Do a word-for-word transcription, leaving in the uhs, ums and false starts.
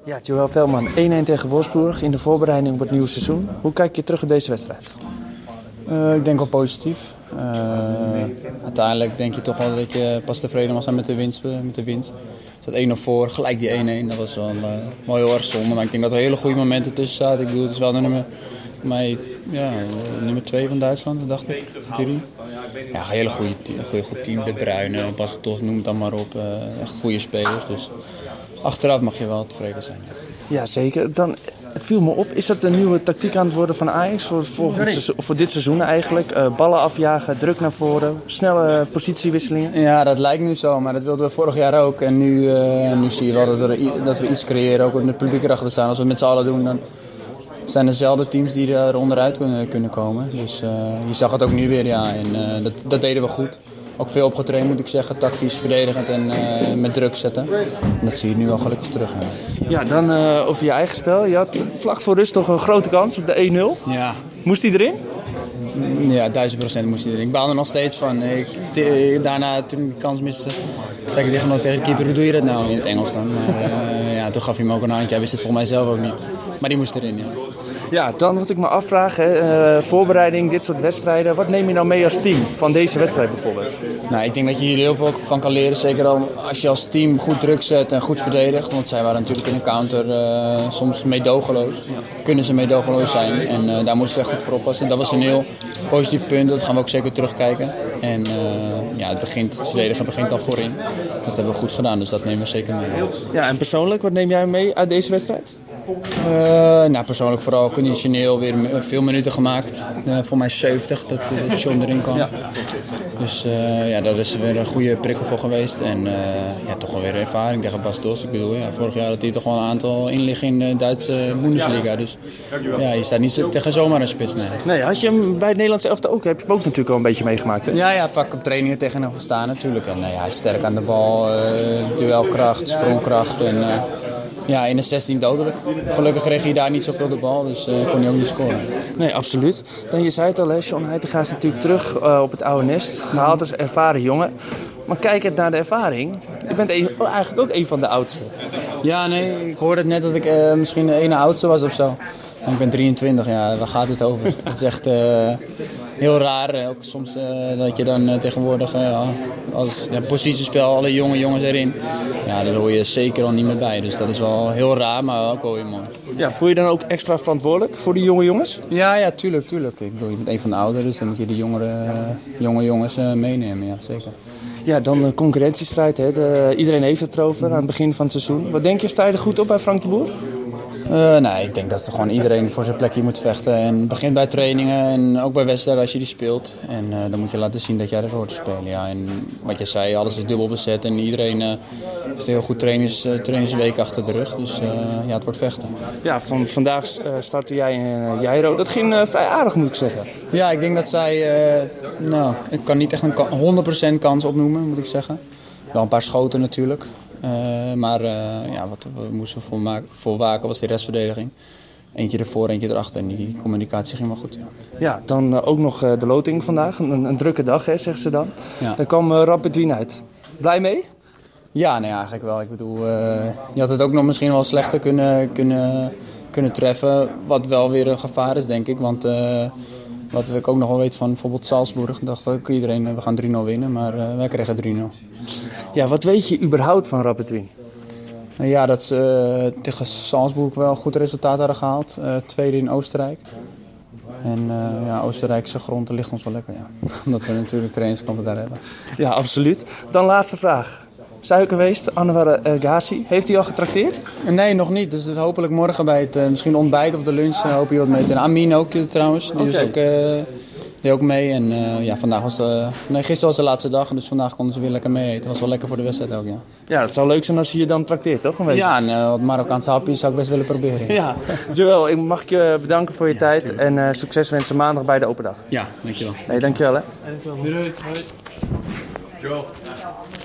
Ja, Joël Veldman, één-één tegen Wolfsburg in de voorbereiding op het nieuwe seizoen. Hoe kijk je terug op deze wedstrijd? Uh, ik denk wel positief. Uh, uiteindelijk denk je toch wel dat je pas tevreden mag zijn met de winst. Met de winst. Zat één nul voor, gelijk die één-één. Dat was wel, uh, wel heel erg zonde. Maar ik denk dat er hele goede momenten tussen zaten. Ik bedoel, het is wel de nummer, mij, ja, nummer twee van Duitsland, dacht ik. Thury. Ja, een hele goede, goede goed team. De Bruyne, Bas Dost, noem het dan maar op. Uh, echt goede spelers. Dus achteraf mag je wel tevreden zijn. Ja, zeker. Dan, het viel me op. Is dat een nieuwe tactiek aan het worden van Ajax voor, volgend seizoen, voor dit seizoen eigenlijk? Uh, ballen afjagen, druk naar voren, snelle positiewisselingen? Ja, dat lijkt nu zo, maar dat wilden we vorig jaar ook. En nu, uh, nu zie je wel dat, er, dat we iets creëren, ook met het publiek erachter staan. Als we het met z'n allen doen, dan zijn er zelden teams die er onderuit kunnen, kunnen komen. Dus uh, je zag het ook nu weer, ja. En uh, dat, dat deden we goed. Ook veel opgetraind, moet ik zeggen. Tactisch, verdedigend en uh, met druk zetten. En dat zie je nu wel gelukkig terug. Ja, ja dan uh, over je eigen spel. Je had vlak voor rust toch een grote kans op de één nul. Ja. Moest die erin? Ja, duizend procent moest hij erin. Ik baal er nog steeds van. Ik, t- daarna, toen ik de kans miste, zei ik tegen nog tegen de keeper, hoe doe je dat nou in het Engels dan? Maar uh, ja, toen gaf hij me ook een handje. Hij wist het volgens mij zelf ook niet. Maar die moest erin, ja. Ja, dan wat ik me afvraag, hè, uh, voorbereiding, dit soort wedstrijden. Wat neem je nou mee als team van deze wedstrijd bijvoorbeeld? Nou, ik denk dat je hier heel veel van kan leren. Zeker al als je als team goed druk zet en goed verdedigt. Want zij waren natuurlijk in de counter uh, soms meedogenloos. Ja. Kunnen ze meedogenloos zijn. En uh, daar moesten we echt goed voor oppassen. Dat was een heel positief punt. Dat gaan we ook zeker terugkijken. En uh, ja, het, begint, het verdedigen begint al voorin. Dat hebben we goed gedaan, dus dat nemen we zeker mee. Ja, en persoonlijk, wat neem jij mee uit deze wedstrijd? Uh, nou, persoonlijk vooral conditioneel weer veel minuten gemaakt. Uh, voor mij zeventig, dat, dat John erin kwam. Ja. Dus uh, ja, daar is weer een goede prikkel voor geweest. En uh, ja, toch wel weer ervaring tegen Bas Dost. Ik bedoel, ja, vorig jaar had hij toch wel een aantal inliggen in de Duitse Bundesliga. Dus ja, je staat niet tegen zomaar een spits. Nee, nee had je hem bij het Nederlandse elftal ook? Heb je hem ook natuurlijk al een beetje meegemaakt, hè? Ja, ja, vaak op trainingen tegen hem gestaan natuurlijk. En uh, ja, hij is sterk aan de bal, uh, duelkracht, sprongkracht en... Uh, Ja, in de zestien dodelijk. Gelukkig kreeg hij daar niet zoveel de bal, dus uh, kon hij ook niet scoren. Nee, absoluut. Dan, je zei het al, hè, John Heitinga is natuurlijk terug uh, op het oude nest. Gehaald als ervaren jongen. Maar kijkend naar de ervaring, je bent een, oh, eigenlijk ook een van de oudsten. Ja, nee, ik hoorde het net dat ik uh, misschien de ene oudste was of zo. En ik ben drieëntwintig, ja, waar gaat het over? Het is echt uh, heel raar. Ook soms uh, dat je dan uh, tegenwoordig uh, als ja, positiespel alle jonge jongens erin. Ja, daar hoor je zeker al niet meer bij. Dus dat is wel heel raar, maar ook wel weer mooi. Ja, voel je dan ook extra verantwoordelijk voor die jonge jongens? Ja, ja, tuurlijk, tuurlijk. Ik bedoel, je bent een van de ouderen, dus dan moet je de jongere, uh, jonge jongens uh, meenemen, ja, zeker. Ja, dan de concurrentiestrijd. Hè. De, iedereen heeft het erover aan het begin van het seizoen. Wat denk je, sta je er goed op bij Frank de Boer? Uh, nee, ik denk dat gewoon iedereen voor zijn plekje moet vechten. En het begint bij trainingen en ook bij wedstrijden als je die speelt. En uh, dan moet je laten zien dat jij er hoort te spelen. Ja, en wat je zei, alles is dubbel bezet en iedereen uh, heeft een heel goed trainings, uh, trainingsweek achter de rug. Dus uh, ja, het wordt vechten. Ja, van, vandaag uh, startte jij en uh, Jairo. Dat ging uh, vrij aardig, moet ik zeggen. Ja, ik denk dat zij... Uh, nou, ik kan niet echt een honderd procent kans opnoemen, moet ik zeggen. Wel een paar schoten natuurlijk. Uh, maar uh, ja, wat we moesten voor, maken, voor waken was die restverdediging. Eentje ervoor, eentje erachter. En die communicatie ging wel goed. Ja, ja dan uh, ook nog uh, de loting vandaag. Een, een drukke dag, hè, zeggen ze dan. Ja. Daar kwam uh, Rapid Wien uit. Blij mee? Ja, nee, eigenlijk wel. Ik bedoel, uh, je had het ook nog misschien wel slechter kunnen, kunnen, kunnen treffen. Wat wel weer een gevaar is, denk ik. Want... Uh, Wat ik ook nog wel weet van bijvoorbeeld Salzburg. Ik dacht ook iedereen, we gaan drie nul winnen, maar uh, wij kregen drie nul. Ja, wat weet je überhaupt van Rapid Wien? Ja, dat ze uh, tegen Salzburg wel een goed resultaat hadden gehaald. Uh, tweede in Oostenrijk. En uh, ja, Oostenrijkse grond ligt ons wel lekker, ja. Omdat we natuurlijk trainingskampen daar hebben. Ja, absoluut. Dan laatste vraag. Suikerweest, Anwar uh, Ghazi. Heeft hij al getrakteerd? Nee, nog niet. Dus hopelijk morgen bij het uh, misschien ontbijt of de lunch uh, hoop je wat mee te. Amin ook uh, trouwens. Die, okay. is ook, uh, die ook mee. En uh, ja, vandaag was de, nee, gisteren was de laatste dag. Dus vandaag konden ze weer lekker mee eten. Dat was wel lekker voor de wedstrijd ook, ja. Ja, het zou leuk zijn als je je dan trakteert, toch? Een ja, en uh, wat Marokkaanse hapjes zou ik best willen proberen. Ja, ja. Joël, ik mag je bedanken voor je ja, tijd. Tuurlijk. En uh, succes wensen maandag bij de open dag. Ja, dankjewel. Nee, dankjewel hè. Dankjewel. Doei. Joël.